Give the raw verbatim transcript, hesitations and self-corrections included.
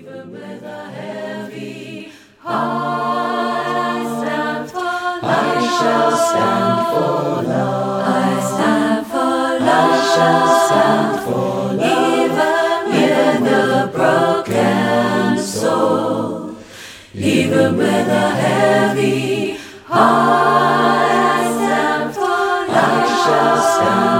Even with a heavy heart, I stand for love. I shall stand for love. I stand for love. I shall stand for love. Even with a broken soul, even with a heavy heart, I stand for love. I shall stand.